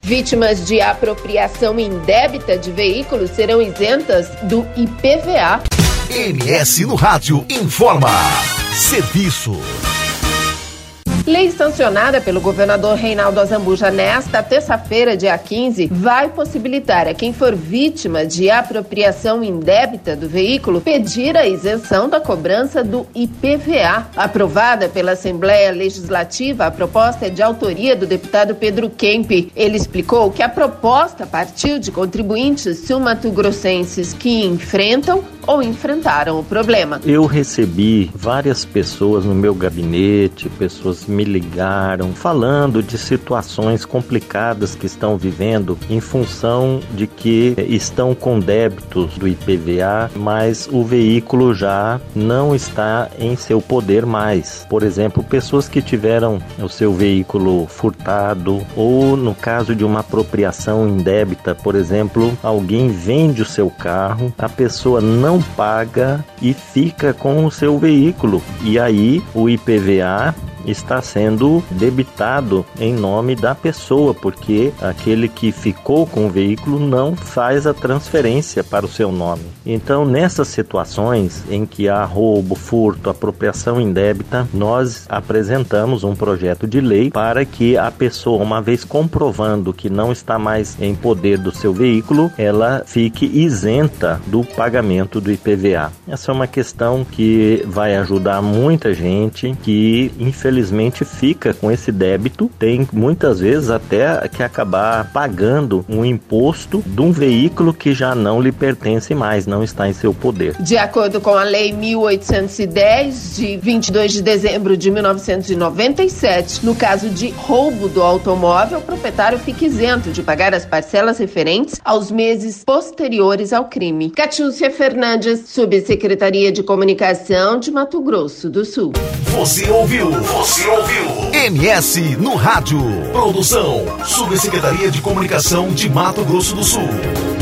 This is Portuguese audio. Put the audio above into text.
Vítimas de apropriação indébita de veículos serão isentas do IPVA. MS no Rádio informa. Serviço. Lei sancionada pelo governador Reinaldo Azambuja nesta terça-feira, dia 15, vai possibilitar a quem for vítima de apropriação indébita do veículo pedir a isenção da cobrança do IPVA. Aprovada pela Assembleia Legislativa, a proposta é de autoria do deputado Pedro Kemp. Ele explicou que a proposta partiu de contribuintes sul-mato-grossenses que enfrentam ou enfrentaram o problema. Eu recebi várias pessoas no meu gabinete, pessoas me ligaram falando de situações complicadas que estão vivendo em função de que estão com débitos do IPVA, mas o veículo já não está em seu poder mais. Por exemplo, pessoas que tiveram o seu veículo furtado ou no caso de uma apropriação indébita, por exemplo, alguém vende o seu carro, a pessoa não paga e fica com o seu veículo. E aí o IPVA está sendo debitado em nome da pessoa, porque aquele que ficou com o veículo não faz a transferência para o seu nome. Então, nessas situações em que há roubo, furto, apropriação indébita, nós apresentamos um projeto de lei para que a pessoa, uma vez comprovando que não está mais em poder do seu veículo, ela fique isenta do pagamento do IPVA. Essa é uma questão que vai ajudar muita gente que, infelizmente, fica com esse débito, tem muitas vezes até que acabar pagando um imposto de um veículo que já não lhe pertence mais, não está em seu poder. De acordo com a Lei 1810, de 22 de dezembro de 1997, no caso de roubo do automóvel, o proprietário fica isento de pagar as parcelas referentes aos meses posteriores ao crime. Catiúcia Fernandes, Subsecretaria de Comunicação de Mato Grosso do Sul. Você ouviu MS no Rádio. Produção, Subsecretaria de Comunicação de Mato Grosso do Sul.